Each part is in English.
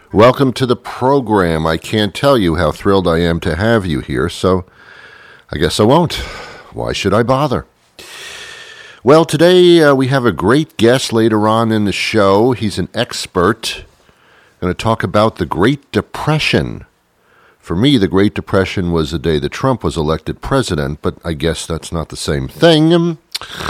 Welcome to the program. I can't tell you how thrilled I am to have you here, so I guess I won't. Why should I bother? Well, today we have a great guest later on in the show. He's an expert. Going to talk about the Great Depression. For me, the Great Depression was the day that Trump was elected president, but I guess that's not the same thing.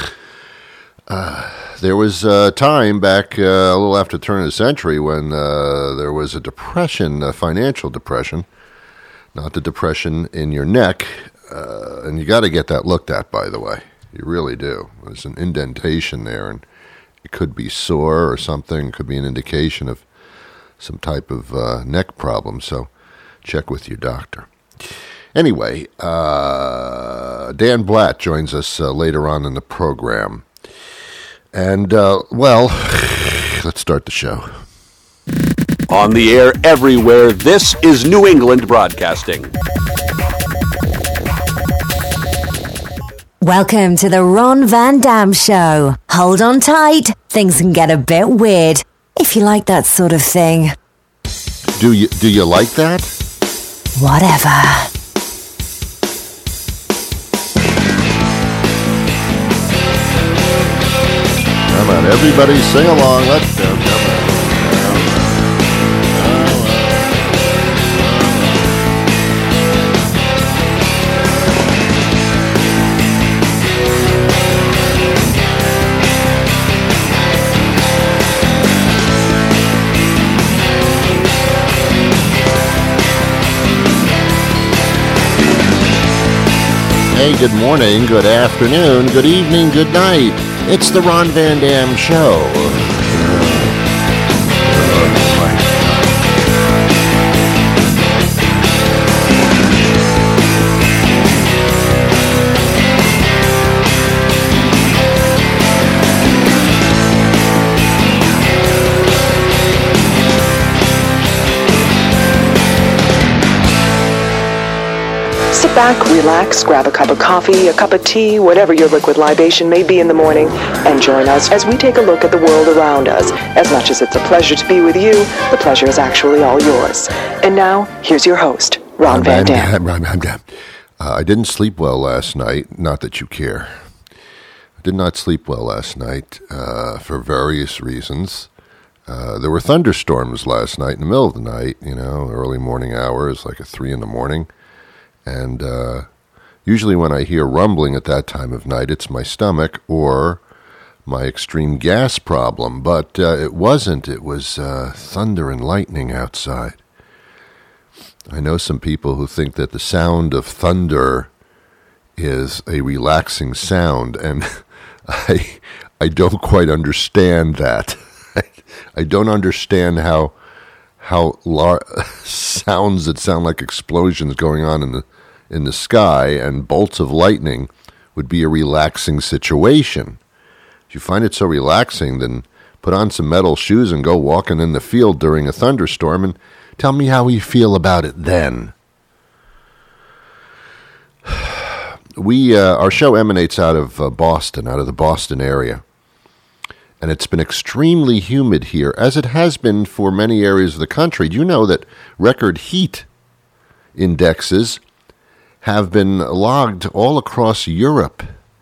There was a time back a little after the turn of the century when there was a depression, a financial depression, not the depression in your neck, and you got to get that looked at, by the way. You really do. There's an indentation there, and it could be sore or something. It could be an indication of some type of neck problem, so check with your doctor. Anyway, Dan Blatt joins us later on in the program. And, let's start the show. On the air everywhere, this is New England Broadcasting. Welcome to the Ron Van Dam Show. Hold on tight. Things can get a bit weird, if you like that sort of thing. Do you like that? Whatever. Come on, everybody sing along. Let's go. Come on. Hey, good morning, good afternoon, good evening, good night. It's the Ron Van Dam Show. Sit back, relax, grab a cup of coffee, a cup of tea, whatever your liquid libation may be in the morning, and join us as we take a look at the world around us. As much as it's a pleasure to be with you, the pleasure is actually all yours. And now, here's your host, Ron Van Dam. I didn't sleep well last night, not that you care. I did not sleep well last night for various reasons. There were thunderstorms last night in the middle of the night, early morning hours, like at 3 a.m. And usually when I hear rumbling at that time of night, it's my stomach or my extreme gas problem. But it wasn't. It was thunder and lightning outside. I know some people who think that the sound of thunder is a relaxing sound, and I don't quite understand that. I don't understand how sounds that sound like explosions going on in the sky and bolts of lightning would be a relaxing situation. If you find it so relaxing, then put on some metal shoes and go walking in the field during a thunderstorm and tell me how you feel about it then. Our show emanates out of Boston, out of the Boston area. And it's been extremely humid here, as it has been for many areas of the country. Do you know that record heat indexes have been logged all across Europe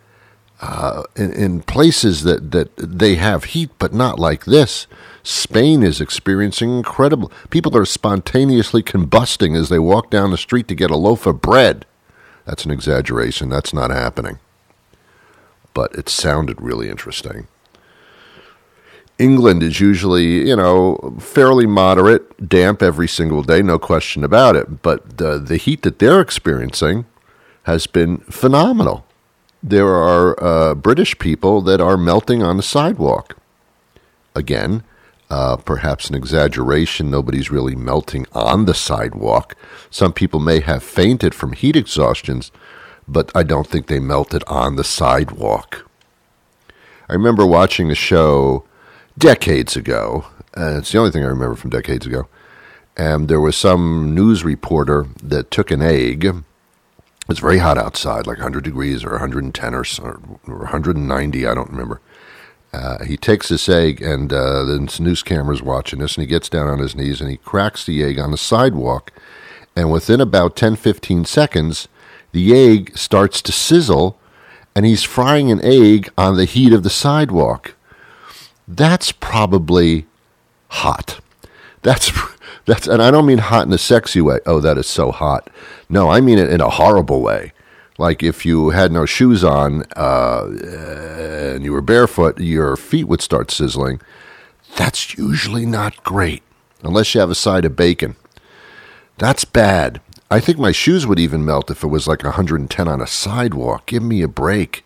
in places that they have heat, but not like this? Spain is experiencing incredible. People are spontaneously combusting as they walk down the street to get a loaf of bread. That's an exaggeration. That's not happening. But it sounded really interesting. England is usually, fairly moderate, damp every single day, no question about it. But the heat that they're experiencing has been phenomenal. There are British people that are melting on the sidewalk. Again, perhaps an exaggeration. Nobody's really melting on the sidewalk. Some people may have fainted from heat exhaustions, but I don't think they melted on the sidewalk. I remember watching a show decades ago, and it's the only thing I remember from decades ago, and there was some news reporter that took an egg. It was very hot outside, like 100 degrees or 110 or 190, I don't remember. He takes this egg, and the news camera's watching this, and he gets down on his knees, and he cracks the egg on the sidewalk. And within about 10, 15 seconds, the egg starts to sizzle, and he's frying an egg on the heat of the sidewalk. That's probably hot. That's, and I don't mean hot in a sexy way. Oh, that is so hot. No, I mean it in a horrible way. Like if you had no shoes on and you were barefoot, your feet would start sizzling. That's usually not great, unless you have a side of bacon. That's bad. I think my shoes would even melt if it was like 110 on a sidewalk. Give me a break.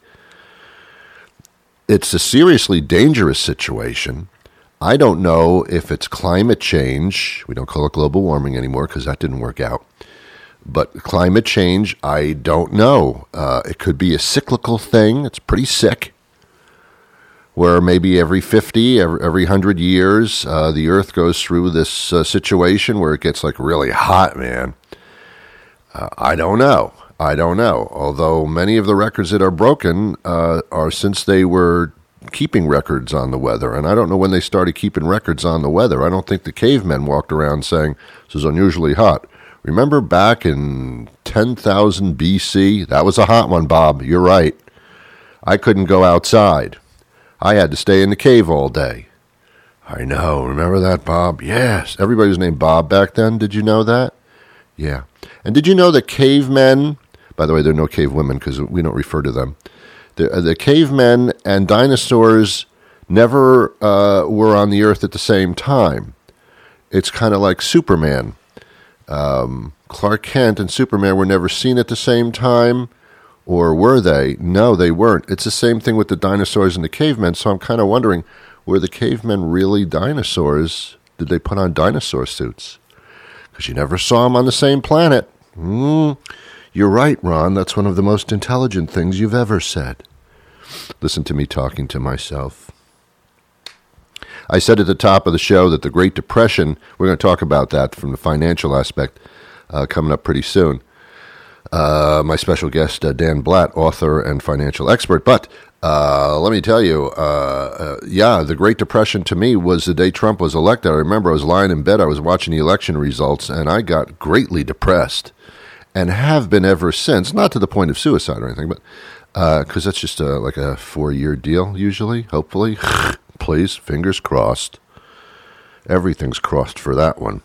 It's a seriously dangerous situation. I don't know if it's climate change. We don't call it global warming anymore because that didn't work out. But climate change, I don't know. It could be a cyclical thing. It's pretty sick. Where maybe every 50, every 100 years, the Earth goes through this situation where it gets like really hot, man. I don't know. Although many of the records that are broken are since they were keeping records on the weather. And I don't know when they started keeping records on the weather. I don't think the cavemen walked around saying, this is unusually hot. Remember back in 10,000 BC? That was a hot one, Bob. You're right. I couldn't go outside. I had to stay in the cave all day. I know. Remember that, Bob? Yes. Everybody was named Bob back then. Did you know that? Yeah. And did you know that cavemen, by the way, there are no cave women because we don't refer to them. The cavemen and dinosaurs never were on the earth at the same time. It's kind of like Superman. Clark Kent and Superman were never seen at the same time, or were they? No, they weren't. It's the same thing with the dinosaurs and the cavemen, so I'm kind of wondering, were the cavemen really dinosaurs? Did they put on dinosaur suits? Because you never saw them on the same planet. You're right, Ron. That's one of the most intelligent things you've ever said. Listen to me talking to myself. I said at the top of the show that the Great Depression, we're going to talk about that from the financial aspect coming up pretty soon. My special guest, Dan Blatt, author and financial expert. But let me tell you, the Great Depression to me was the day Trump was elected. I remember I was lying in bed, I was watching the election results, and I got greatly depressed and have been ever since, not to the point of suicide or anything, but because that's just like a 4-year deal usually, hopefully. Please, fingers crossed. Everything's crossed for that one.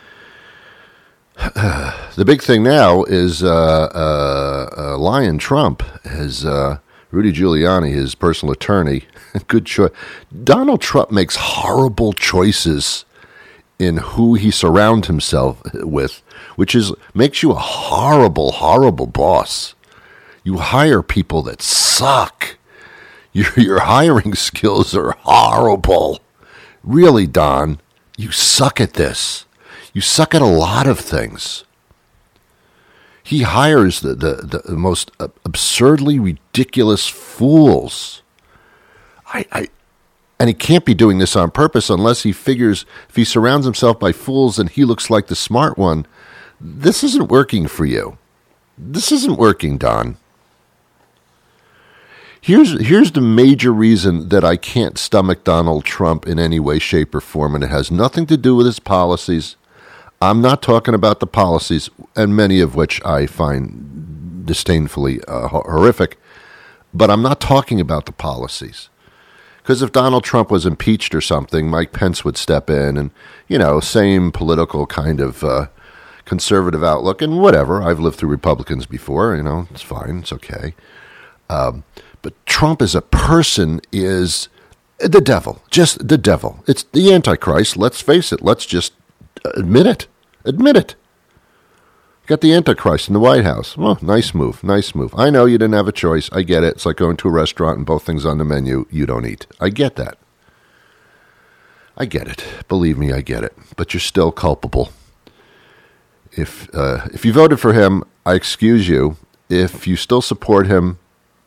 The big thing now is Lion Trump has Rudy Giuliani, his personal attorney. Good choice. Donald Trump makes horrible choices in who he surrounds himself with, which makes you a horrible, horrible boss. You hire people that suck. Your hiring skills are horrible. Really, Don, you suck at this. You suck at a lot of things. He hires the most absurdly ridiculous fools. And he can't be doing this on purpose unless he figures if he surrounds himself by fools and he looks like the smart one. This isn't working for you. This isn't working, Don. Here's the major reason that I can't stomach Donald Trump in any way, shape, or form, and it has nothing to do with his policies. I'm not talking about the policies, and many of which I find disdainfully horrific, but I'm not talking about the policies. Because if Donald Trump was impeached or something, Mike Pence would step in and, same political kind of conservative outlook and whatever. I've lived through Republicans before, it's fine, it's okay. But Trump as a person is the devil, just the devil. It's the Antichrist, let's face it. Let's just admit it. Got the Antichrist in the White House. Well, nice move. I know you didn't have a choice. I get it. It's like going to a restaurant and both things on the menu you don't eat. I get that. I get it. Believe me, I get it. But you're still culpable. If you voted for him, I excuse you. If you still support him,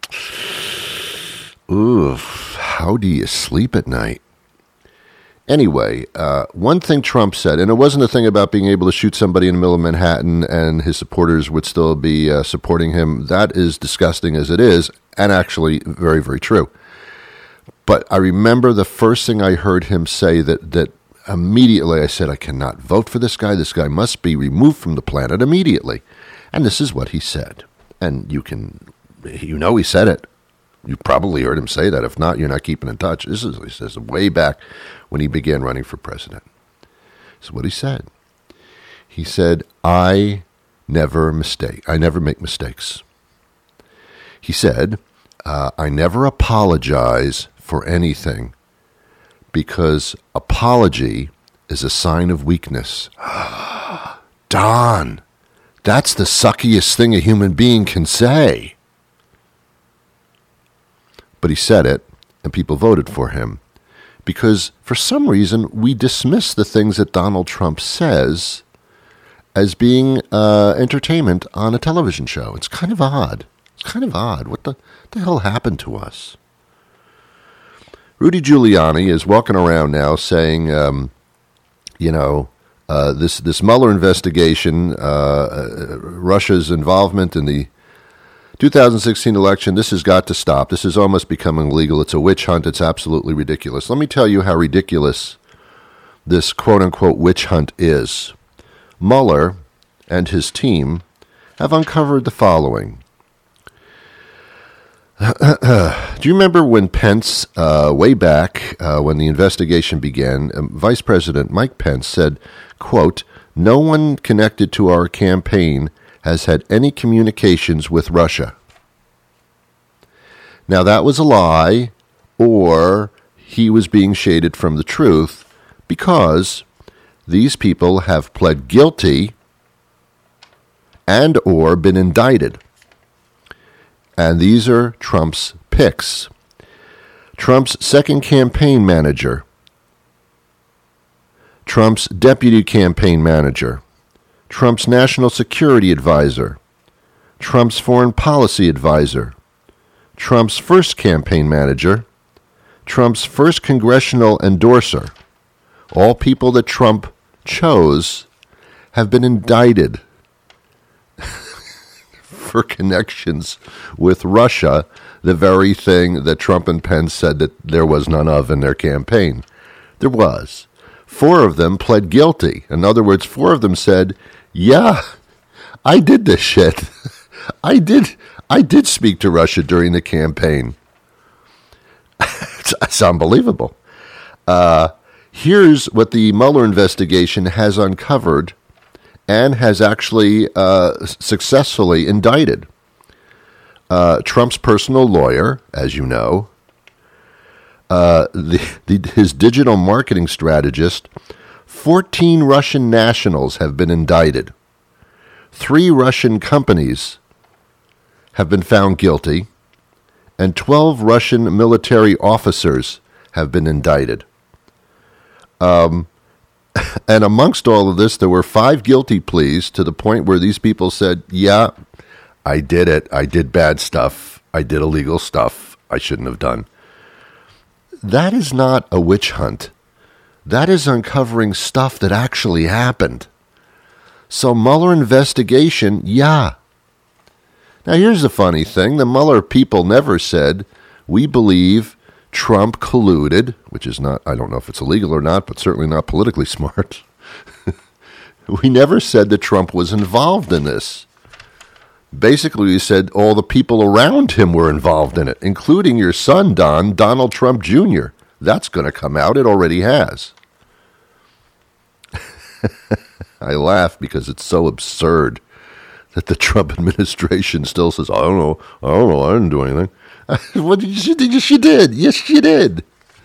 how do you sleep at night? Anyway, one thing Trump said, and it wasn't a thing about being able to shoot somebody in the middle of Manhattan and his supporters would still be supporting him. That is disgusting as it is, and actually very, very true. But I remember the first thing I heard him say that immediately I said, I cannot vote for this guy. This guy must be removed from the planet immediately. And this is what he said. And he said it. You probably heard him say that. If not, you're not keeping in touch. This is way back when he began running for president. This is what he said. He said, I never make mistakes. He said, I never apologize for anything because apology is a sign of weakness. Don, that's the suckiest thing a human being can say. But he said it, and people voted for him because for some reason we dismiss the things that Donald Trump says as being entertainment on a television show. It's kind of odd. What the hell happened to us? Rudy Giuliani is walking around now saying, this Mueller investigation, Russia's involvement in the 2016 election, this has got to stop. This is almost becoming illegal. It's a witch hunt. It's absolutely ridiculous. Let me tell you how ridiculous this quote-unquote witch hunt is. Mueller and his team have uncovered the following. Do you remember when Pence, way back when the investigation began, Vice President Mike Pence said, quote, no one connected to our campaign has had any communications with Russia. Now that was a lie, or he was being shaded from the truth, because these people have pled guilty and or been indicted. And these are Trump's picks. Trump's second campaign manager, Trump's deputy campaign manager, Trump's national security advisor, Trump's foreign policy advisor, Trump's first campaign manager, Trump's first congressional endorser, all people that Trump chose, have been indicted for connections with Russia, the very thing that Trump and Pence said that there was none of in their campaign. There was. 4 of them pled guilty. In other words, 4 of them said, yeah, I did this shit. I did speak to Russia during the campaign. It's unbelievable. Here's what the Mueller investigation has uncovered and has actually successfully indicted. Trump's personal lawyer, as you know, his digital marketing strategist, 14 Russian nationals have been indicted. 3 Russian companies have been found guilty, and 12 Russian military officers have been indicted. And amongst all of this, there were 5 guilty pleas to the point where these people said, yeah, I did it. I did bad stuff. I did illegal stuff I shouldn't have done. That is not a witch hunt. That is uncovering stuff that actually happened. So Mueller investigation, yeah. Now here's the funny thing. The Mueller people never said, we believe Trump colluded, which is not, I don't know if it's illegal or not, but certainly not politically smart. We never said that Trump was involved in this. Basically, we said all the people around him were involved in it, including your son, Donald Trump Jr. That's going to come out. It already has. I laugh because it's so absurd that the Trump administration still says, I don't know, I didn't do anything. What did you did? Yes, you did. Yes, you did.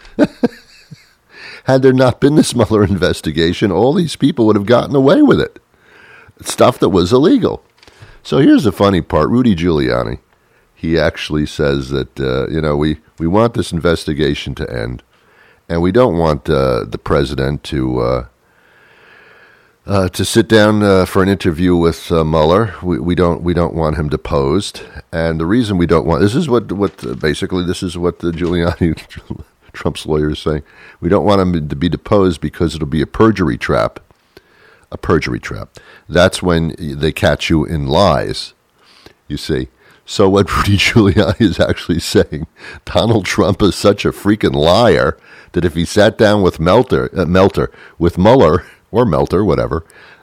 Had there not been this Mueller investigation, all these people would have gotten away with it. Stuff that was illegal. So here's the funny part. Rudy Giuliani, he actually says that, we want this investigation to end, and we don't want the president to sit down for an interview with Mueller. We don't want him deposed, and the reason we don't want this is what the Giuliani, Trump's lawyer, is saying. We don't want him to be deposed because it'll be a perjury trap. A perjury trap. That's when they catch you in lies. You see. So what Rudy Giuliani is actually saying, Donald Trump is such a freaking liar that if he sat down with Mueller, whatever,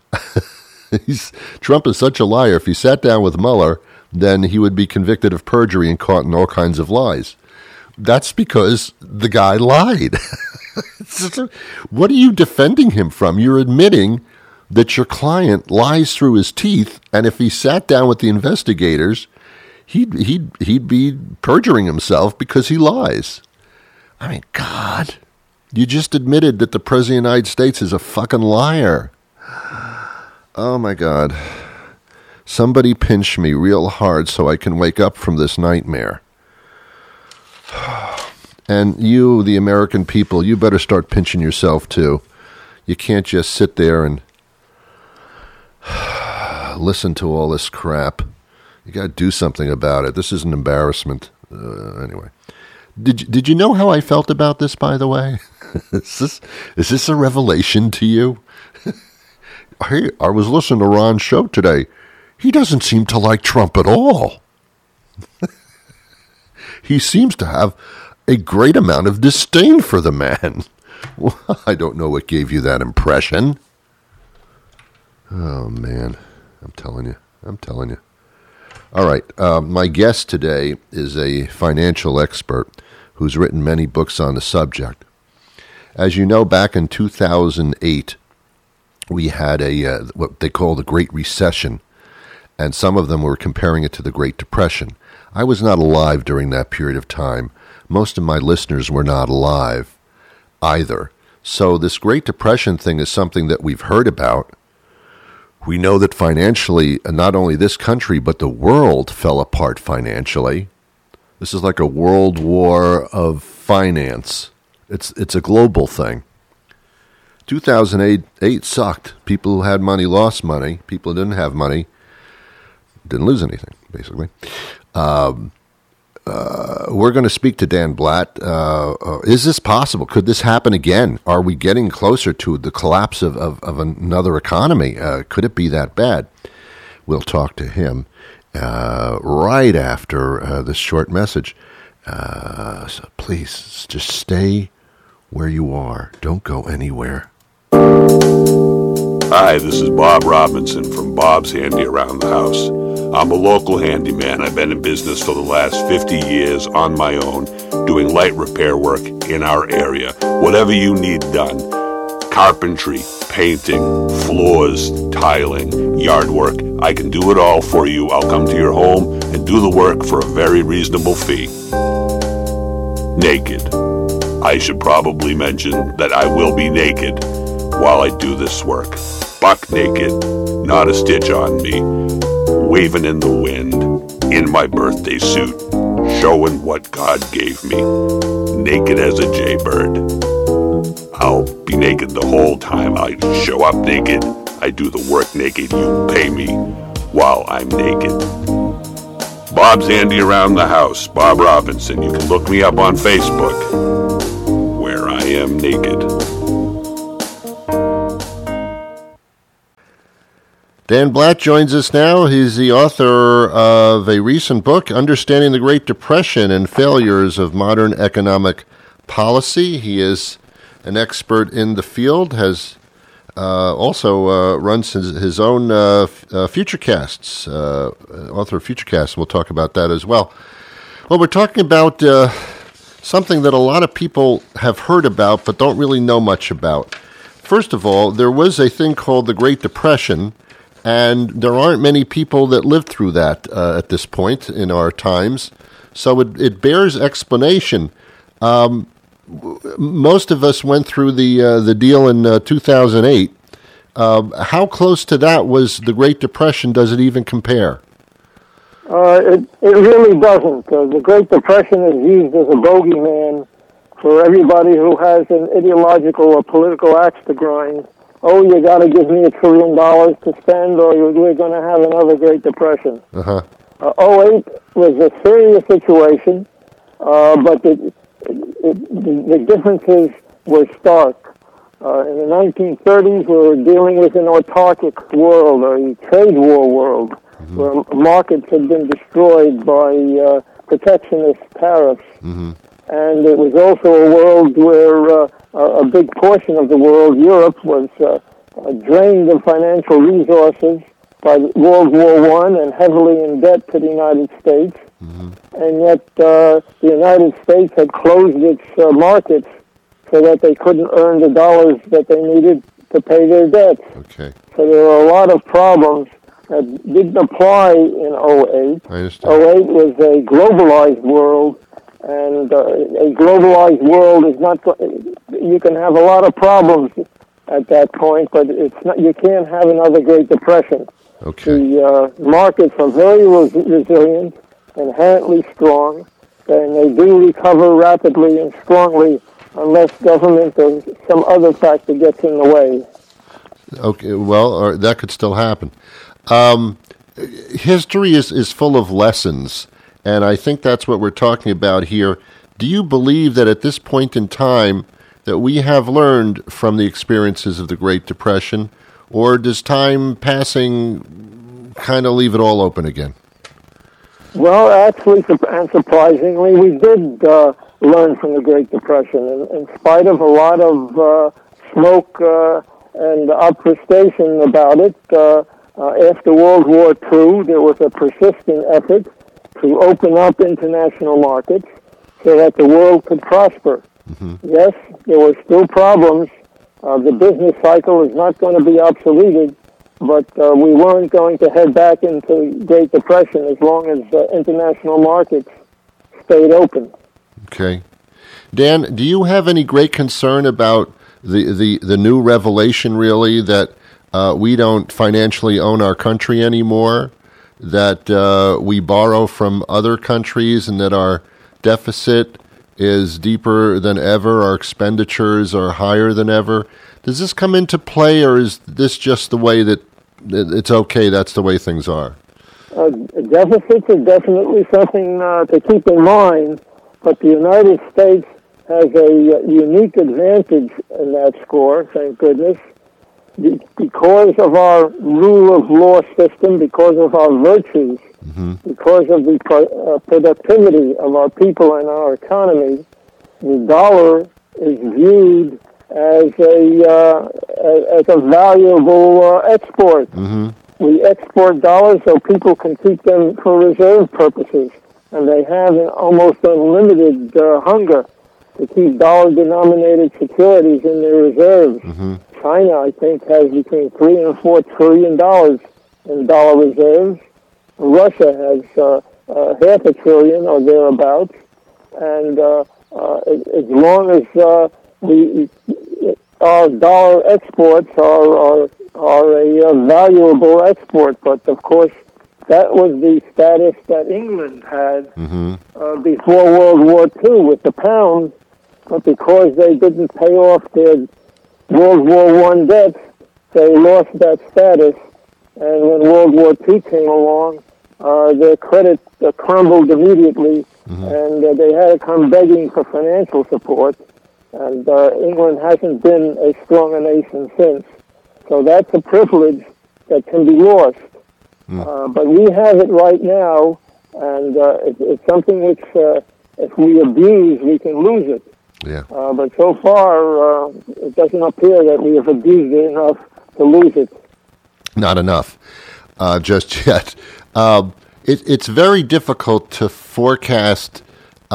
Trump is such a liar. If he sat down with Mueller, then he would be convicted of perjury and caught in all kinds of lies. That's because the guy lied. What are you defending him from? You're admitting that your client lies through his teeth, and if he sat down with the investigators, he'd be perjuring himself because he lies. I mean, God, you just admitted that the President of the United States is a fucking liar. Oh, my God. Somebody pinch me real hard so I can wake up from this nightmare. And you, the American people, you better start pinching yourself, too. You can't just sit there and listen to all this crap. You got to do something about it. This is an embarrassment. Anyway, did you know how I felt about this? By the way, is this a revelation to you? Hey, I was listening to Ron's show today. He doesn't seem to like Trump at all. He seems to have a great amount of disdain for the man. Well, I don't know what gave you that impression. Oh, man. I'm telling you. All right. My guest today is a financial expert who's written many books on the subject. As you know, back in 2008, we had what they call the Great Recession, and some of them were comparing it to the Great Depression. I was not alive during that period of time. Most of my listeners were not alive either. So this Great Depression thing is something that we've heard about. We know that financially, not only this country, but the world fell apart financially. This is like a world war of finance. It's a global thing. 2008 sucked. People who had money lost money. People who didn't have money didn't lose anything, basically. We're going to speak to Dan Blatt. Is this possible? Could this happen again? Are we getting closer to the collapse of another economy? Could it be that bad? We'll talk to him right after this short message. So please, just stay where you are. Don't go anywhere. Hi, this is Bob Robinson from Bob's Handy Around the House. I'm a local handyman. I've been in business for the last 50 years on my own, doing light repair work in our area. Whatever you need done. Carpentry, painting, floors, tiling, yard work. I can do it all for you. I'll come to your home and do the work for a very reasonable fee. Naked. I should probably mention that I will be naked while I do this work. Buck naked, not a stitch on me, waving in the wind, in my birthday suit, showing what God gave me, naked as a jaybird. I'll be naked the whole time. I show up naked, I do the work naked, you pay me while I'm naked. Bob's Handy Around the House, Bob Robinson. You can look me up on Facebook, where I am naked. Dan Blatt joins us now. He's the author of a recent book, Understanding the Great Depression and Failures of Modern Economic Policy. He is an expert in the field, has also runs his own Futurecasts, author of Futurecasts. We'll talk about that as well. Well, we're talking about something that a lot of people have heard about but don't really know much about. First of all, there was a thing called the Great Depression, and there aren't many people that lived through that at this point in our times. So it bears explanation. Most of us went through the deal in 2008. How close to that was the Great Depression? Does it even compare? It really doesn't. The Great Depression is used as a bogeyman for everybody who has an ideological or political axe to grind. Oh, you got to give me $1 trillion to spend, or we're going to have another Great Depression. 08 was a serious situation, but the differences were stark. In the 1930s, we were dealing with an autarkic world, a trade war world. where markets had been destroyed by protectionist tariffs. And it was also a world where a big portion of the world, Europe, was drained of financial resources by World War I and heavily in debt to the United States. And yet the United States had closed its markets so that they couldn't earn the dollars that they needed to pay their debts. Okay. So there were a lot of problems that didn't apply in '08. I understand. '08 was a globalized world, and a globalized world is not. You can have a lot of problems at that point, but it's not. You can't have another Great Depression. Okay. The markets are very resilient, inherently strong, and they do recover rapidly and strongly unless government or some other factor gets in the way. Okay, well, or that could still happen. History is full of lessons, and I think that's what we're talking about here. Do you believe that at this point in time that we have learned from the experiences of the Great Depression, or does time passing kind of leave it all open again? Well, actually, and surprisingly, we did learn from the Great Depression. In spite of a lot of smoke and obfuscation about it, after World War II, there was a persistent effort to open up international markets so that the world could prosper. Yes, there were still problems. The business cycle is not going to be obsoleted, but we weren't going to head back into Great Depression as long as international markets stayed open. Okay. Dan, do you have any great concern about the new revelation, really, that we don't financially own our country anymore, that we borrow from other countries, and that our deficit is deeper than ever, our expenditures are higher than ever? Does this come into play, or is this just the way that it's okay, that's the way things are? Deficits are definitely something to keep in mind, but the United States has a unique advantage in that score, thank goodness, because of our rule of law system, because of our virtues, because of the productivity of our people and our economy. The dollar is viewed as a valuable export. We export dollars so people can keep them for reserve purposes, and they have an almost unlimited hunger to keep dollar-denominated securities in their reserves. China, I think, has between $3 and $4 trillion in dollar reserves. Russia has $500 billion or thereabouts, and as long as our dollar exports are a valuable export, but of course that was the status that England had before World War II with the pound, but because they didn't pay off their World War I debts, they lost that status, and when World War II came along, their credit crumbled immediately, and they had to come begging for financial support, and England hasn't been as strong a nation since. So that's a privilege that can be lost. But we have it right now, and it's something which, if we abuse, we can lose it. Yeah. But so far, it doesn't appear that we have abused it enough to lose it. Not enough, just yet. It's very difficult to forecast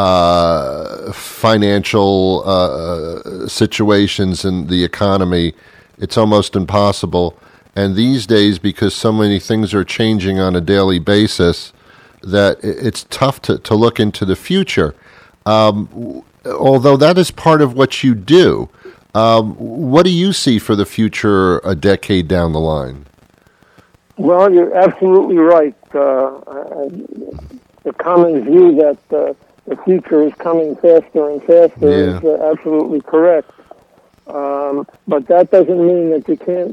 financial situations in the economy. It's almost impossible. And these days, because so many things are changing on a daily basis, that it's tough to look into the future. Although that is part of what you do, what do you see for the future a decade down the line? Well, you're absolutely right. The common view that the future is coming faster and faster is absolutely correct. But that doesn't mean that you can't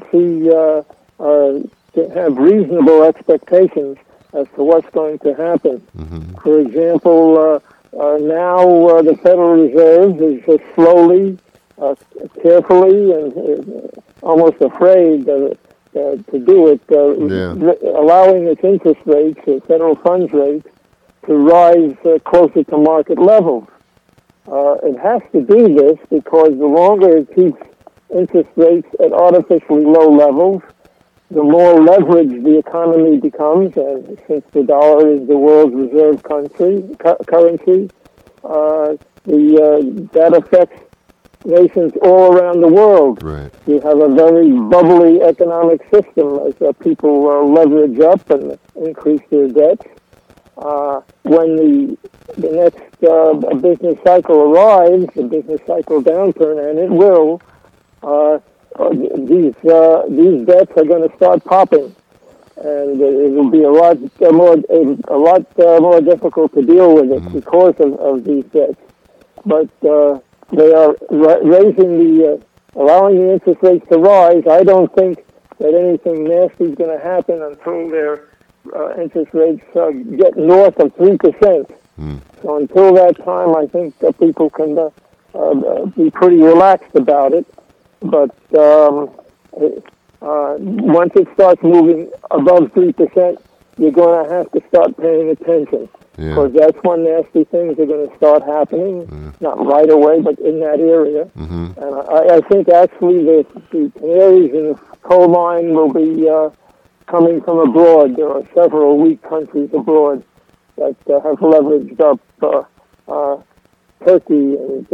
have reasonable expectations as to what's going to happen. For example, now the Federal Reserve is slowly, carefully, and almost afraid to do it, allowing its interest rates, federal funds rates, to rise closer to market levels. It has to do this because the longer it keeps interest rates at artificially low levels, the more leveraged the economy becomes, and since the dollar is the world's reserve currency, that affects nations all around the world. Right. You have a very bubbly economic system as people leverage up and increase their debts. When the next business cycle arrives, the business cycle downturn, and it will, these debts are going to start popping, and it will be a lot more difficult to deal with it because of these debts. But they are allowing the interest rates to rise. I don't think that anything nasty is going to happen until their interest rates get north of 3%. So until that time, I think that people can be pretty relaxed about it. But once it starts moving above 3%, you're going to have to start paying attention. Because that's when nasty things are going to start happening, not right away, but in that area. And I think actually the canaries in the coal mine will be coming from abroad. There are several weak countries abroad that have leveraged up. Turkey and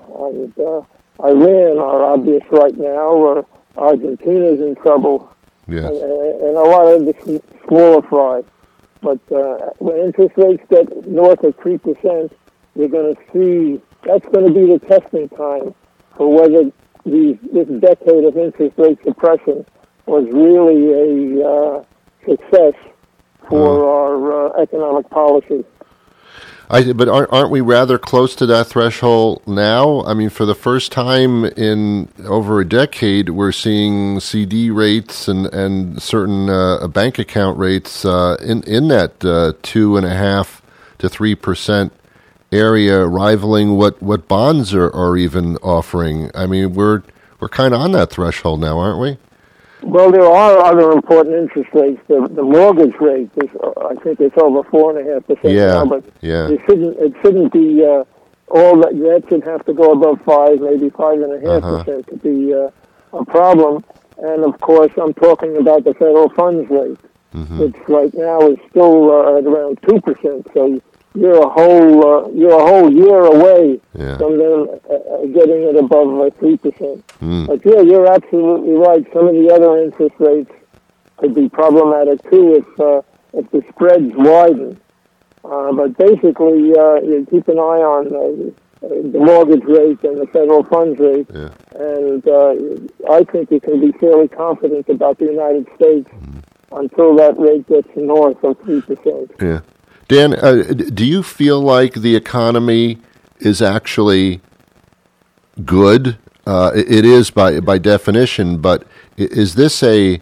Iran are obvious right now. Argentina's in trouble. Yes. And a lot of the smaller fry. But when interest rates get north of 3%, you're going to see that's going to be the testing time for whether this decade of interest rate suppression was really a success for our economic policy. But aren't we rather close to that threshold now? I mean, for the first time in over a decade, we're seeing CD rates and certain bank account rates in that 2.5% to 3% area, rivaling what bonds are even offering. I mean, we're kind of on that threshold now, aren't we? Well, there are other important interest rates. The mortgage rate is, I think, it's over 4.5% now. But it shouldn't be all that. That should have to go above 5, maybe 5.5% to be a problem. And of course, I'm talking about the federal funds rate, which right now is still at around 2%. So you're a whole year away from them getting it above 3%. But you're absolutely right. Some of the other interest rates could be problematic too if the spreads widen. But basically, you keep an eye on the mortgage rate and the federal funds rate, and I think you can be fairly confident about the United States until that rate gets north of 3%. Yeah. Dan, do you feel like the economy is actually good? It is by definition, but is this a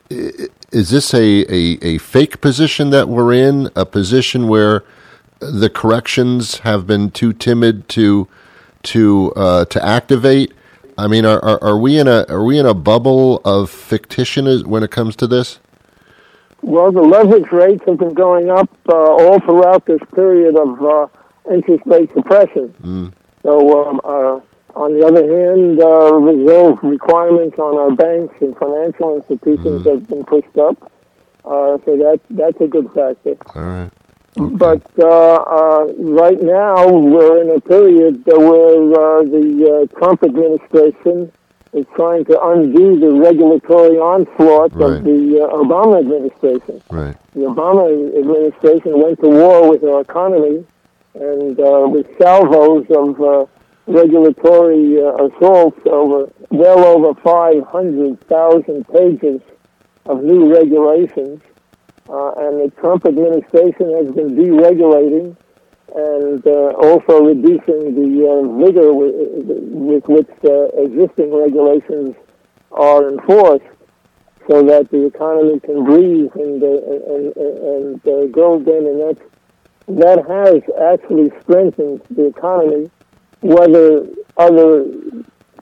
fake position that we're in? A position where the corrections have been too timid to activate? I mean, are we in a bubble of fictition when it comes to this? Well, the leverage rates have been going up all throughout this period of interest rate suppression. So, on the other hand, reserve requirements on our banks and financial institutions have been pushed up. So that's a good factor. All right. Okay. But right now, we're in a period where the Trump administration is trying to undo the regulatory onslaught of the Obama administration. Right. The Obama administration went to war with our economy, and with salvos of regulatory assaults well over 500,000 pages of new regulations. And the Trump administration has been deregulating and also reducing the vigor with which existing regulations are enforced, so that the economy can breathe and go again. And that has actually strengthened the economy, whether other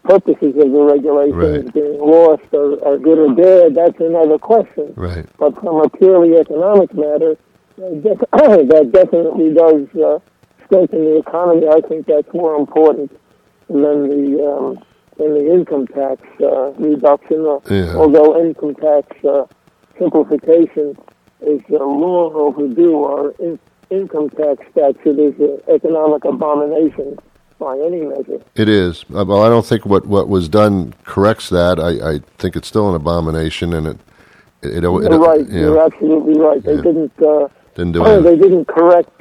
purposes of the regulations Right. being lost are good or bad, that's another question. Right. But from a purely economic matter, that definitely does strengthen the economy. I think that's more important than the income tax reduction. Yeah. Although income tax simplification is long overdue, our income tax statute is an economic abomination by any measure. It is. Well, I don't think what was done corrects that. I think it's still an abomination, and You're right. yeah, You're absolutely right. They Yeah. didn't. didn't do anything. They didn't correct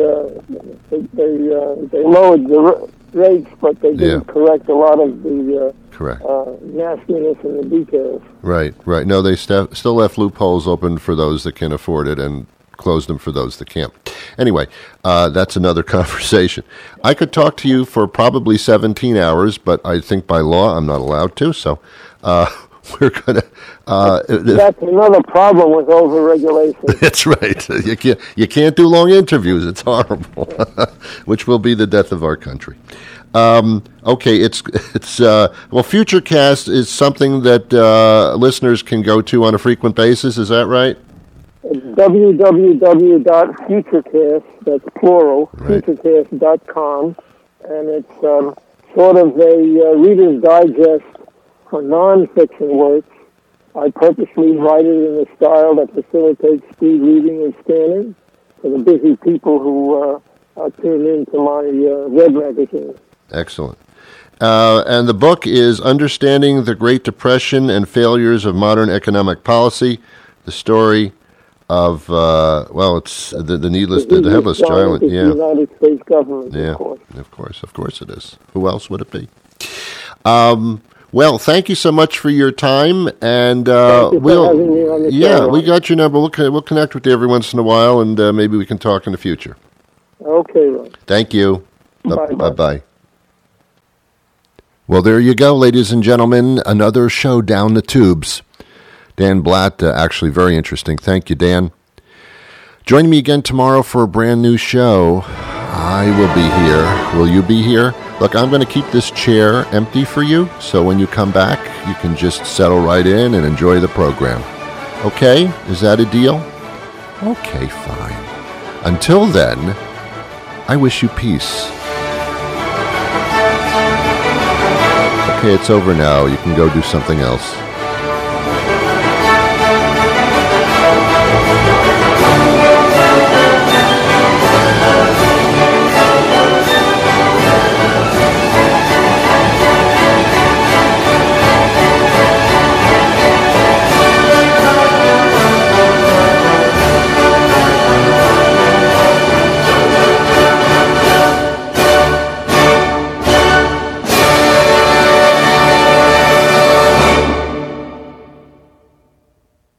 they lowered the rates, but they didn't correct a lot of the Correct. nastiness in the details. Right. No, they still left loopholes open for those that can afford it and closed them for those that can't. Anyway, that's another conversation. I could talk to you for probably 17 hours, but I think by law I'm not allowed to, so we're going to... That's another problem with overregulation. That's right. You can't do long interviews. It's horrible, which will be the death of our country. Okay, it's FutureCast is something that listeners can go to on a frequent basis. Is that right? It's www.futurecast, that's plural, futurecast.com, and it's sort of a Reader's Digest for nonfiction works. I purposely write it in a style that facilitates speed reading and scanning for the busy people who tune into my web magazine. Excellent. And the book is Understanding the Great Depression and Failures of Modern Economic Policy, the story of, it's the headless giant. The United States government, Yeah, of course. Of course it is. Who else would it be? Well, thank you so much for your time, and Thank you for having me on the show, we Ron. got your number. We'll connect with you every once in a while, and maybe we can talk in the future. Okay, Ron. Thank you. Bye-bye. Bye. Well, there you go, ladies and gentlemen. Another show down the tubes. Dan Blatt, actually very interesting. Thank you, Dan. Join me again tomorrow for a brand new show. I will be here. Will you be here? Look, I'm going to keep this chair empty for you, so when you come back, you can just settle right in and enjoy the program. Okay? Is that a deal? Okay, fine. Until then, I wish you peace. Okay, it's over now. You can go do something else.